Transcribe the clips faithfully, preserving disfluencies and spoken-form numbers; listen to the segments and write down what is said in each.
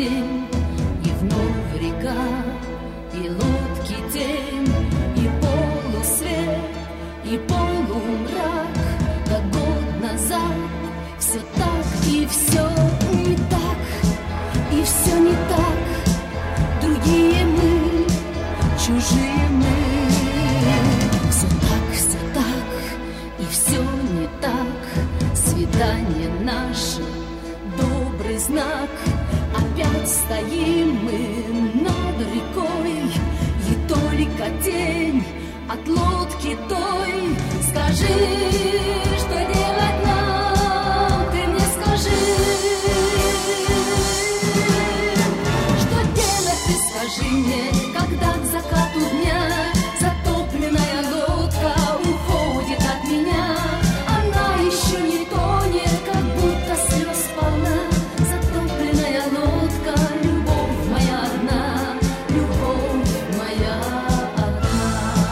день, и вновь река, и лодки тень, и полусвет, и полумрак, как год назад. Все так и все не так, и все не так. Другие мы, чужие мы. Все так, все так, и все не так. Свидание наше, добрый знак. Опять стоим мы над рекой, и только тень от лодки той. Скажи, что делать нам, ты мне скажи. Что делать, ты скажи мне, когда к закату дня затопленная лодка уходит от меня. Она еще не тонет, как будто слез полна. Затопленная лодка, любовь моя одна, любовь моя одна.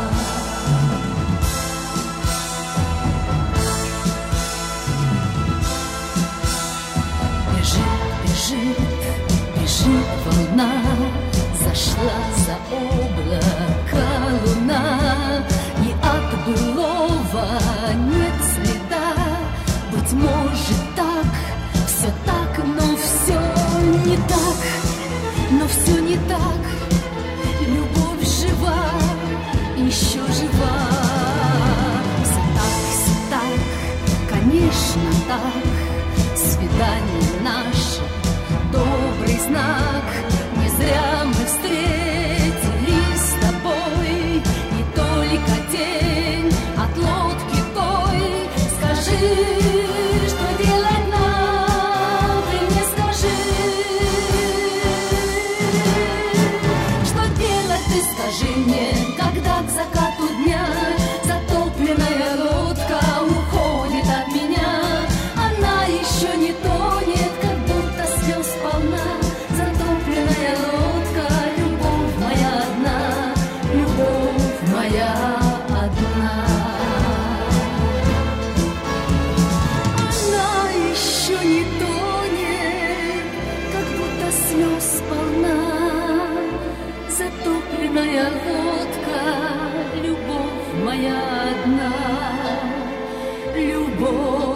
Бежит, бежит, бежит волна, зашла за облако луна, и от былого нет следа. Быть может так, все так, но все не так, но все не так. Любовь жива, еще жива. Все так, все так, конечно так. Свидание наше, добрый знак. Не зря мы встретились с тобой, и только тень от лодки той. Скажи, что делать нам, ты мне скажи. Что делать, ты скажи мне, когда к закату дня затопленная лодка уходит от меня. Она еще не тонет, как будто слез полна. Затопленная лодка, любовь моя одна, любовь моя одна. Она еще не тонет, как будто слез полна. Затопленная лодка, любовь моя одна, любовь.